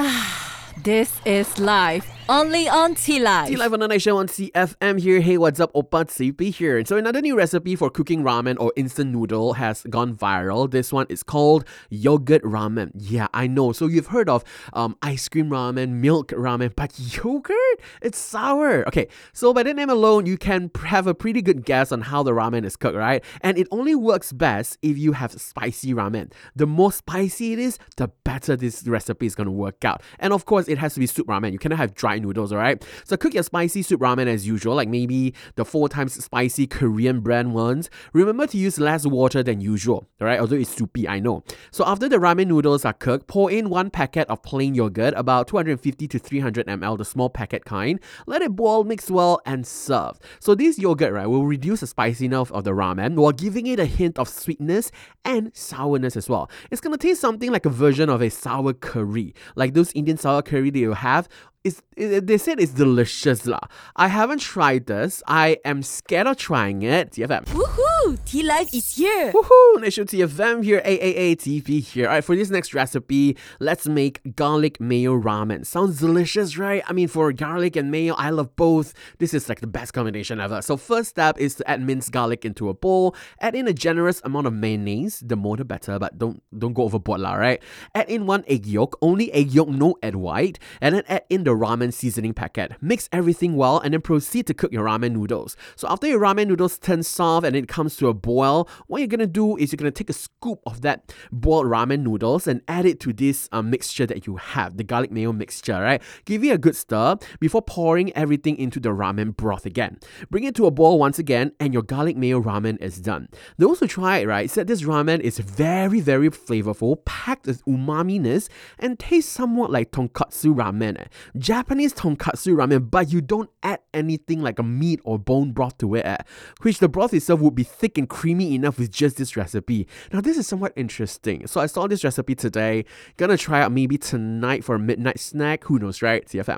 This is live, only on T-Live. T-Live on the Night Show on CFM here. Hey, what's up? Oppa CP here. And so another new recipe for cooking ramen or instant noodle has gone viral. This one is called yogurt ramen. Yeah, I know. So you've heard of ice cream ramen, milk ramen, but yogurt? It's sour. Okay, so by the name alone, you can have a pretty good guess on how the ramen is cooked, right? And it only works best if you have spicy ramen. The more spicy it is, the better this recipe is going to work out. And of course, it has to be soup ramen. You cannot have dry noodles, alright? So cook your spicy soup ramen as usual, like maybe the 4 times spicy Korean brand ones. Remember to use less water than usual, alright? Although it's soupy, I know. So after the ramen noodles are cooked, pour in 1 packet of plain yogurt, about 250 to 300 ml, the small packet kind. Let it boil, mix well, and serve. So this yogurt, right, will reduce the spiciness of the ramen while giving it a hint of sweetness and sourness as well. It's gonna taste something like a version of a sour curry, like those Indian sour curry that you have. They said it's delicious lah. I haven't tried this. I am scared of trying it. TFM. Woohoo! T-Live is here. Woohoo! Night Show TFM here. AAATP here. Alright, for this next recipe, let's make garlic mayo ramen. Sounds delicious, right? I mean, for garlic and mayo, I love both. This is like the best combination ever. So first step is to add minced garlic into a bowl. Add in a generous amount of mayonnaise. The more the better, but don't go overboard lah, right? Add in 1 egg yolk. Only egg yolk, no egg white. And then add in the ramen seasoning packet. Mix everything well and then proceed to cook your ramen noodles. So after your ramen noodles turn soft and it comes to a boil, what you're gonna do is you're gonna take a scoop of that boiled ramen noodles and add it to this mixture that you have, the garlic mayo mixture, right? Give it a good stir before pouring everything into the ramen broth again. Bring it to a boil once again and your garlic mayo ramen is done. Those who try it, right, said this ramen is very, very flavorful, packed with umami-ness and tastes somewhat like tonkatsu ramen. Japanese tonkatsu ramen, but you don't add anything like a meat or bone broth to it, which the broth itself would be thick and creamy enough with just this recipe. Now this is somewhat interesting. So I saw this recipe today. Gonna try out maybe tonight for a midnight snack. Who knows, right? CFM.